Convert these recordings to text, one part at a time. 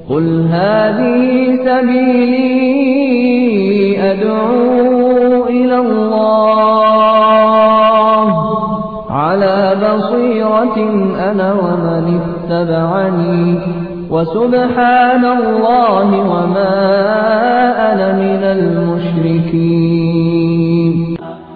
قل هذه سبيلي أدعو إلى الله على بصيرة أنا ومن اتبعني وسبحان الله وما أنا من المشركين.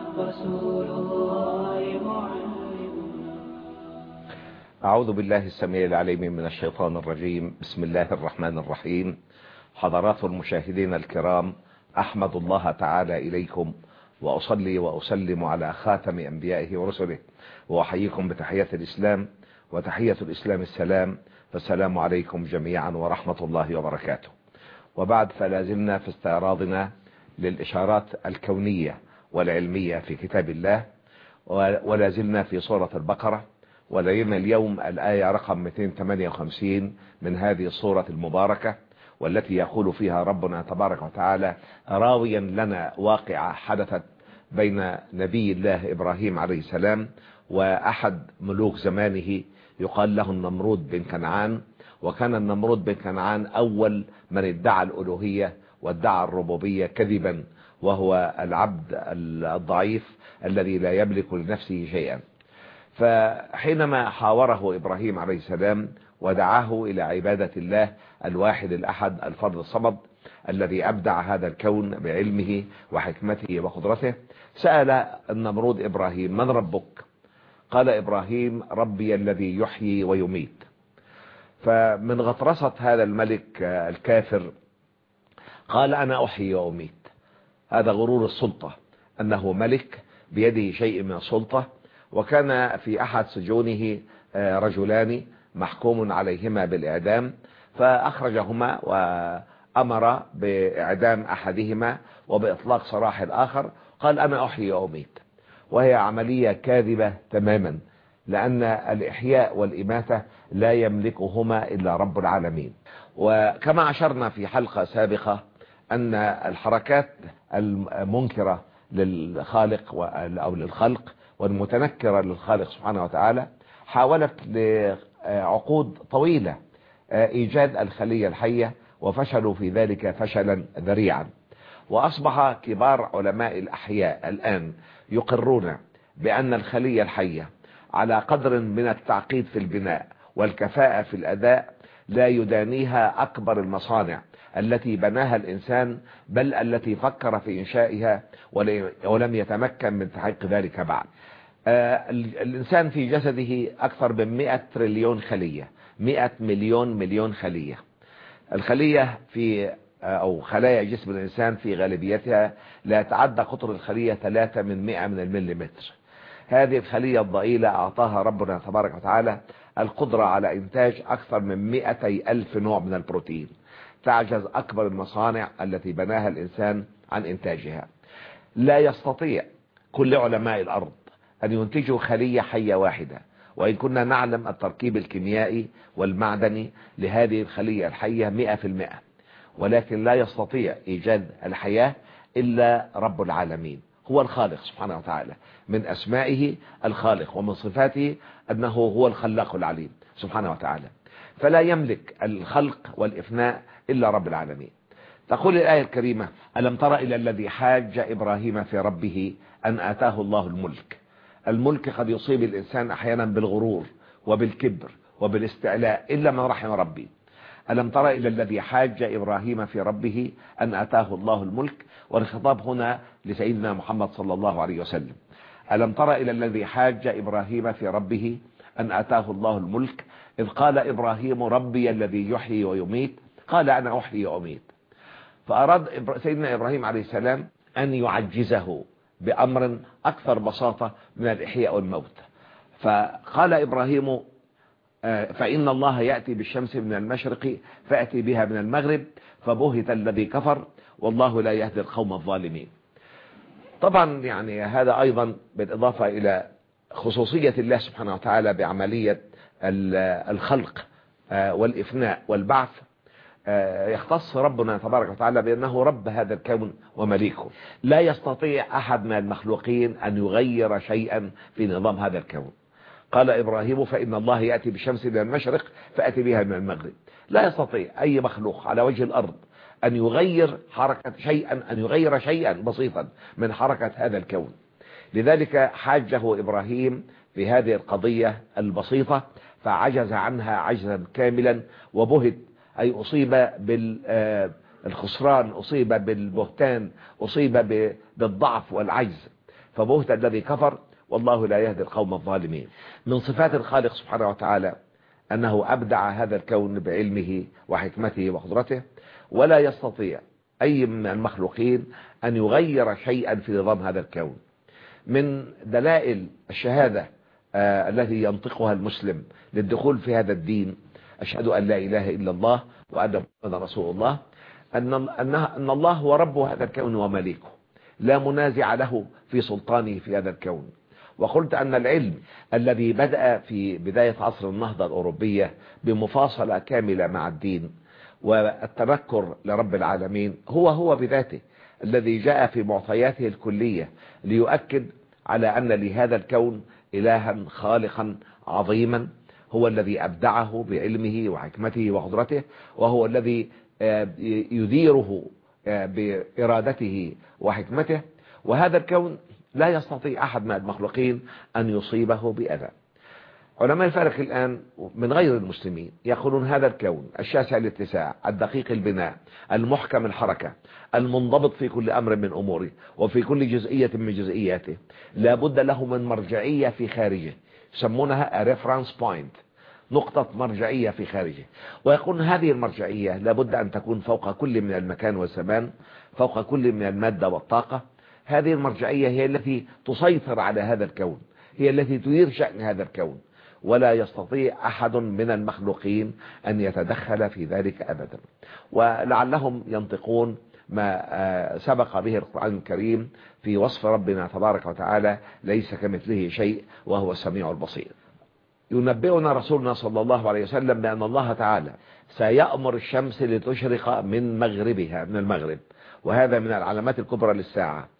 أعوذ بالله السميع العليم من الشيطان الرجيم. بسم الله الرحمن الرحيم. حضرات المشاهدين الكرام، أحمد الله تعالى إليكم وأصلي وأسلم على خاتم أنبيائه ورسله، وأحييكم بتحية الإسلام، وتحية الإسلام السلام، فالسلام عليكم جميعا ورحمة الله وبركاته. وبعد، فلازلنا في استعراضنا للإشارات الكونية والعلمية في كتاب الله، ولازلنا في سورة البقرة، ولدينا اليوم الآية رقم 258 من هذه السورة المباركة، والتي يقول فيها ربنا تبارك وتعالى راويا لنا واقعة حدثت بين نبي الله إبراهيم عليه السلام وأحد ملوك زمانه يقال له النمرود بن كنعان. وكان النمرود بن كنعان أول من ادعى الألوهية وادعى الربوبية كذبا، وهو العبد الضعيف الذي لا يملك لنفسه شيئا. فحينما حاوره إبراهيم عليه السلام ودعاه إلى عبادة الله الواحد الأحد الفرد الصمد الذي أبدع هذا الكون بعلمه وحكمته وقدرته، سأل النمرود إبراهيم: من ربك؟ قال إبراهيم: ربي الذي يحيي ويميت. فمن غطرسة هذا الملك الكافر قال: أنا أحيي وأميت. هذا غرور السلطة، أنه ملك بيده شيء من السلطة. وكان في أحد سجونه رجلان محكوم عليهما بالإعدام، فأخرجهما وأمر بإعدام أحدهما وبإطلاق سراح الآخر. قال: أنا أحيي وأميت، وهي عملية كاذبة تماما، لأن الإحياء والإماتة لا يملكهما إلا رب العالمين. وكما أشرنا في حلقة سابقة أن الحركات المنكرة للخالق أو للخلق والمتنكرة للخالق سبحانه وتعالى حاولت لعقود طويلة إيجاد الخلية الحية، وفشلوا في ذلك فشلا ذريعا. وأصبح كبار علماء الأحياء الآن يقرون بأن الخلية الحية على قدر من التعقيد في البناء والكفاءة في الأداء لا يدانيها أكبر المصانع التي بناها الإنسان، بل التي فكر في إنشائها ولم يتمكن من تحقيق ذلك بعد. الإنسان في جسده أكثر من 100 تريليون خلية، 100 مليون خلية. الخلية في أو خلايا جسم الإنسان في غالبيتها لا يتعدى قطر الخلية 3 من 100 من المليمتر. هذه الخلية الضئيلة أعطاها ربنا تبارك وتعالى القدرة على إنتاج أكثر من 200,000 نوع من البروتين، تعجز أكبر المصانع التي بناها الإنسان عن إنتاجها. لا يستطيع كل علماء الأرض أن ينتجوا خلية حية واحدة، وإن كنا نعلم التركيب الكيميائي والمعدني لهذه الخلية الحية 100%، ولكن لا يستطيع إيجاد الحياة إلا رب العالمين، هو الخالق سبحانه وتعالى. من أسمائه الخالق، ومن صفاته أنه هو الخلاق العليم سبحانه وتعالى. فلا يملك الخلق والإفناء إلا رب العالمين. تقول الآية الكريمة: ألم تر إلى الذي حاج إبراهيم في ربه أن آتاه الله الملك. الملك قد يصيب الإنسان أحيانا بالغرور وبالكبر وبالاستعلاء إلا من رحم ربي. ألم تر إلى الذي حاج إبراهيم في ربه أن آتاه الله الملك، والخطاب هنا لسيدنا محمد صلى الله عليه وسلم. ألم تر إلى الذي حاج إبراهيم في ربه أن آتاه الله الملك إذ قال إبراهيم ربي الذي يحيي ويميت قال أنا أحيي وأميت. فأراد سيدنا إبراهيم عليه السلام أن يعجزه بأمر أكثر بساطة من الإحياء والموت. فقال إبراهيم: فإن الله يأتي بالشمس من المشرق فأتي بها من المغرب فبهت الذي كفر والله لا يهدي القوم الظالمين. طبعا يعني هذا أيضا بالإضافة إلى خصوصية الله سبحانه وتعالى بعملية الخلق والإفناء والبعث، يختص ربنا تبارك وتعالى بأنه رب هذا الكون ومليكه. لا يستطيع أحد من المخلوقين أن يغير شيئا في نظام هذا الكون. قال إبراهيم: فإن الله يأتي بالشمس من المشرق فأتي بها من المغرب. لا يستطيع أي مخلوق على وجه الأرض أن يغير شيئا بسيطا من حركة هذا الكون. لذلك حاجه إبراهيم في هذه القضية البسيطة فعجز عنها عجزا كاملا وبهت، أي أصيب بالخسران، أصيب بالبهتان، أصيب بالضعف والعجز، فبهت الذي كفر والله لا يهدي القوم الظالمين. من صفات الخالق سبحانه وتعالى أنه أبدع هذا الكون بعلمه وحكمته وقدرته، ولا يستطيع أي من المخلوقين أن يغير شيئا في نظام هذا الكون. من دلائل الشهادة التي ينطقها المسلم للدخول في هذا الدين، أشهد أن لا إله إلا الله وأن محمدا رسول الله، أن الله هو رب هذا الكون ومليكه، لا منازع له في سلطانه في هذا الكون. وقلت أن العلم الذي بدأ في بداية عصر النهضة الأوروبية بمفاصلة كاملة مع الدين والتنكر لرب العالمين هو بذاته الذي جاء في معطياته الكلية ليؤكد على أن لهذا الكون إلها خالقا عظيما، هو الذي أبدعه بعلمه وحكمته وقدرته، وهو الذي يديره بإرادته وحكمته. وهذا الكون لا يستطيع أحد من المخلوقين أن يصيبه بأذى. علماء الفلك الآن من غير المسلمين يقولون هذا الكون الشاسع الاتساع، الدقيق البناء، المحكم الحركة، المنضبط في كل أمر من أموره وفي كل جزئية من جزئياته، لا بد له من مرجعية في خارجه، يسمونها ريفرنس بوينت، نقطة مرجعية في خارجه. ويقولون هذه المرجعية لا بد أن تكون فوق كل من المكان والزمان، فوق كل من المادة والطاقة. هذه المرجعية هي التي تسيطر على هذا الكون، هي التي تدير شأن هذا الكون، ولا يستطيع أحد من المخلوقين أن يتدخل في ذلك أبدا. ولعلهم ينطقون ما سبق به القرآن الكريم في وصف ربنا تبارك وتعالى ليس كمثله شيء وهو السميع البصير. ينبئنا رسولنا صلى الله عليه وسلم بأن الله تعالى سيأمر الشمس لتشرق من مغربها، من المغرب، وهذا من العلامات الكبرى للساعة.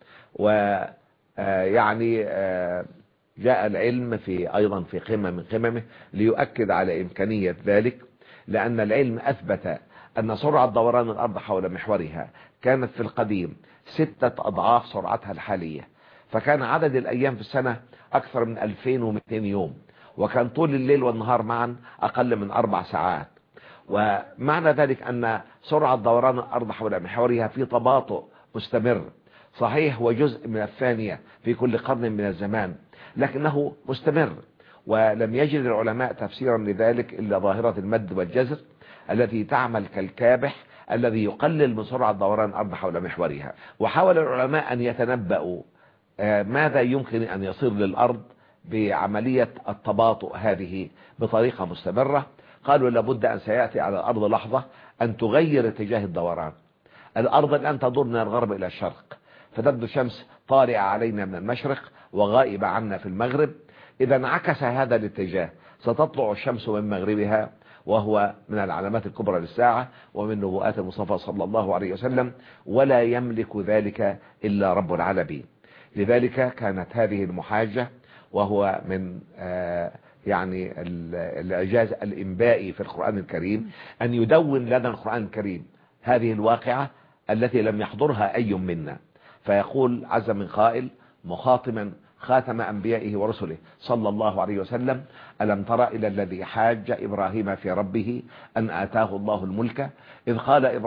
ويعني جاء العلم أيضا في قمة من قممه ليؤكد على إمكانية ذلك، لأن العلم أثبت أن سرعة دوران الأرض حول محورها كانت في القديم 6 أضعاف سرعتها الحالية، فكان عدد الأيام في السنة أكثر من 2200 يوم، وكان طول الليل والنهار معا أقل من 4 ساعات. ومعنى ذلك أن سرعة دوران الأرض حول محورها في تباطؤ مستمر، صحيح هو جزء من الثانية في كل قرن من الزمان، لكنه مستمر. ولم يجد العلماء تفسيرا لذلك إلا ظاهرة المد والجزر التي تعمل كالكابح الذي يقلل من سرعة دوران الأرض حول محورها. وحاول العلماء أن يتنبأوا ماذا يمكن أن يصير للأرض بعملية التباطؤ هذه بطريقة مستمرة. قالوا لابد أن سيأتي على الأرض لحظة أن تغير اتجاه الدوران. الأرض الآن تدور من الغرب إلى الشرق، فتبدو الشمس طالعة علينا من المشرق وغائبة عنا في المغرب. إذا انعكس هذا الاتجاه ستطلع الشمس من مغربها، وهو من العلامات الكبرى للساعة ومن نبوءات المصطفى صلى الله عليه وسلم، ولا يملك ذلك إلا رب العالمين. لذلك كانت هذه المحاجة، وهو من يعني الإعجاز الإنبائي في القرآن الكريم، أن يدون لنا القرآن الكريم هذه الواقعة التي لم يحضرها أي منا. فيقول عز من قائل مخاطما خاتم أنبيائه ورسله صلى الله عليه وسلم: ألم تر إلى الذي حاج إبراهيم في ربه أن آتاه الله الملك إذ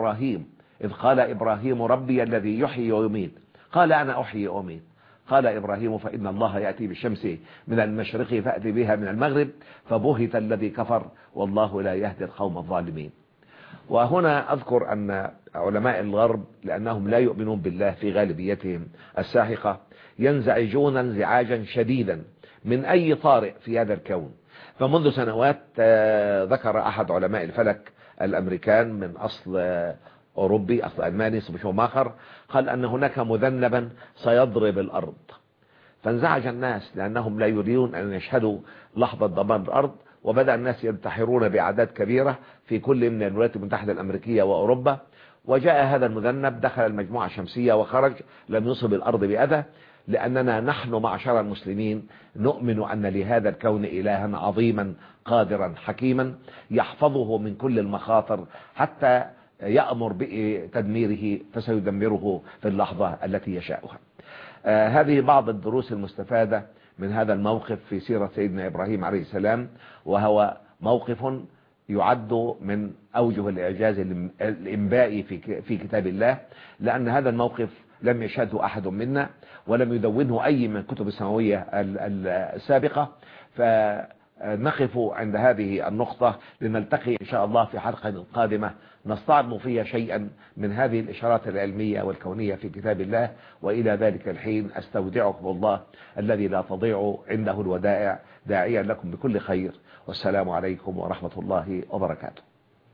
قال إبراهيم ربي الذي يحيي ويميت قال أنا أحيي وأميت قال إبراهيم فإن الله يأتي بالشمس من المشرق فأتي بها من المغرب فبهت الذي كفر والله لا يهدي القوم الظالمين. وهنا أذكر أن علماء الغرب لأنهم لا يؤمنون بالله في غالبيتهم الساحقة ينزعجون انزعاجا شديدا من أي طارئ في هذا الكون. فمنذ سنوات ذكر أحد علماء الفلك الأمريكان من أصل أوروبي، أصل ألماني، اسمه شوماخر، قال أن هناك مذنبا سيضرب الأرض. فانزعج الناس لأنهم لا يريدون أن يشهدوا لحظة دمار الأرض، وبدأ الناس ينتحرون بأعداد كبيرة في كل من الولايات المتحدة الأمريكية وأوروبا. وجاء هذا المذنب دخل المجموعة الشمسية وخرج، لم يصب الأرض بأذى. لأننا نحن معشر المسلمين نؤمن أن لهذا الكون إلها عظيما قادرا حكيما يحفظه من كل المخاطر حتى يأمر بتدميره فسيدمره في اللحظة التي يشاءها. هذه بعض الدروس المستفادة من هذا الموقف في سيرة سيدنا إبراهيم عليه السلام، وهو موقف يعد من أوجه الإعجاز الإنبائي في كتاب الله، لأن هذا الموقف لم يشهده أحد منا ولم يدونه أي من كتب السماوية السابقة. فنقف عند هذه النقطة لنلتقي إن شاء الله في حلقة قادمة نستعرض فيها شيئا من هذه الإشارات العلمية والكونية في كتاب الله. وإلى ذلك الحين أستودعكم الله الذي لا تضيع عنده الودائع، داعيا لكم بكل خير، والسلام عليكم ورحمة الله وبركاته.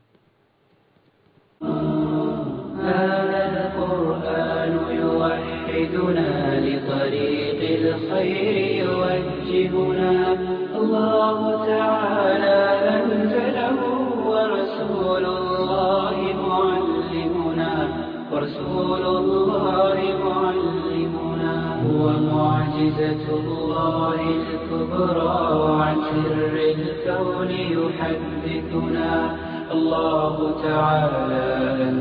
هذا القرآن يوحدنا لطريق الخير يوجهنا، الله تعالى أنزله ورسول الله معلمنا، هو معجزة الله الكبرى وعن سر الكون يحدثنا، الله تعالى